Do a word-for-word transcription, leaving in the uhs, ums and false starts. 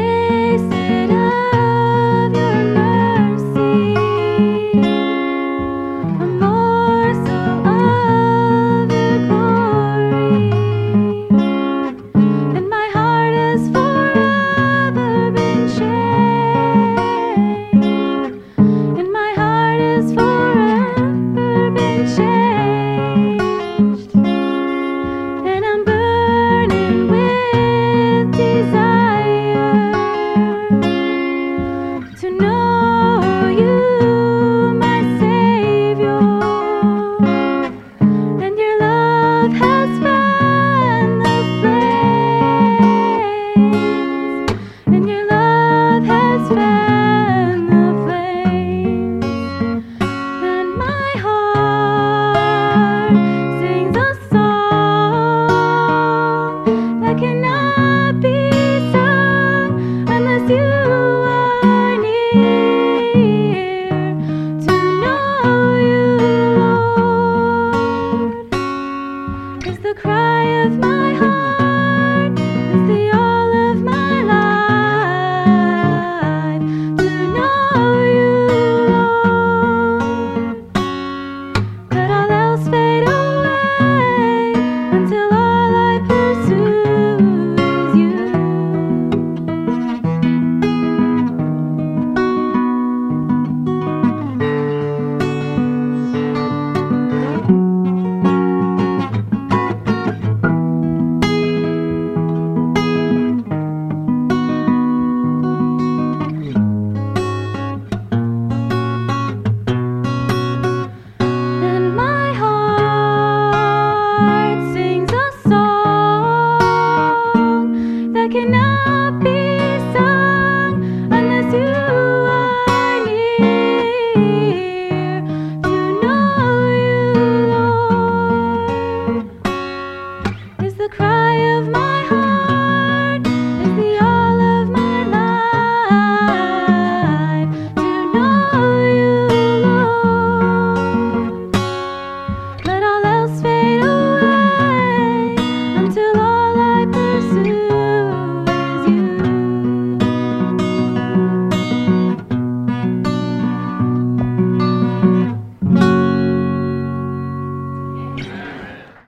tasted of your mercy, a morsel of your glory, and my heart has forever been changed, and my heart has forever been changed, and I'm burning with desire to know you, my Savior, and your love has fanned the flames, and your love has fanned the flames, and my heart sings a song that cannot be sung unless you are near, to know you, Lord, is the cry of my heart, is the all of my life, to know you, Lord. Let all else fade away until all I pursue is you. And my heart sings a song that cannot